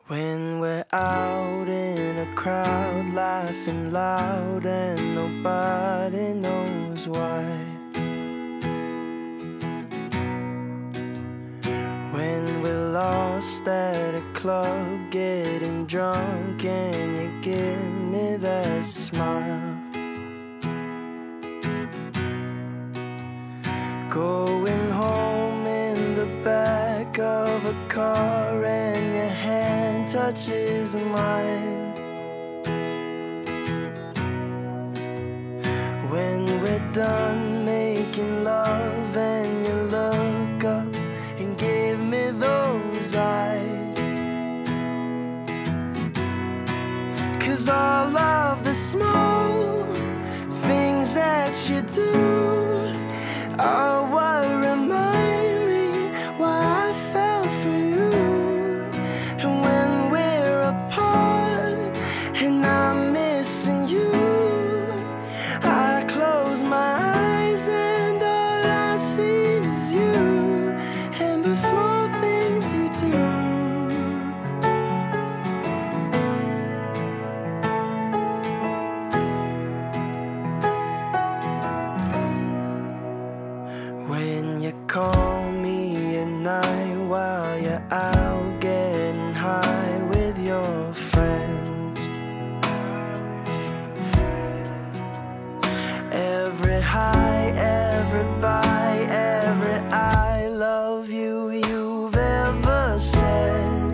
When we're out in a crowd, laughing loud and nobody knows why. When we're lost at a club, getting drunk and you give me that smile. Going home in the back of a car and your hand touches mine. When we're done making love and you look up and give me those eyes. 'Cause all of the small things that you do are what remind me why I fell for you. And when we're apart and I'm missing you, I close my eyes and all I see is you and the small things you do. When you call me at night while you're out getting high with your friends. Every high, every bye, every I love you you've ever said.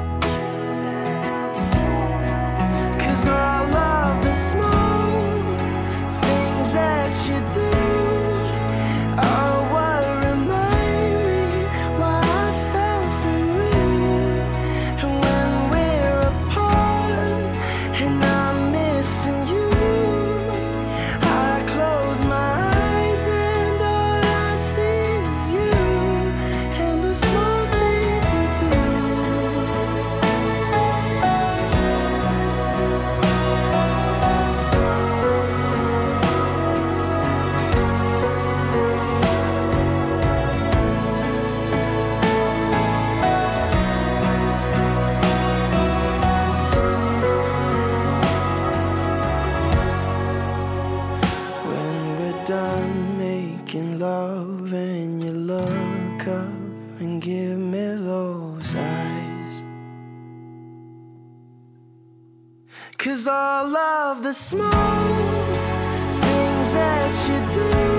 'Cause all of the small things that you do are what remind me why I fell for you. And when we're apart and I'm missing you, I close my eyes and all I see is you and the small things you do. When we're done making love and you look up and give me those eyes. 'Cause all of the small things that you do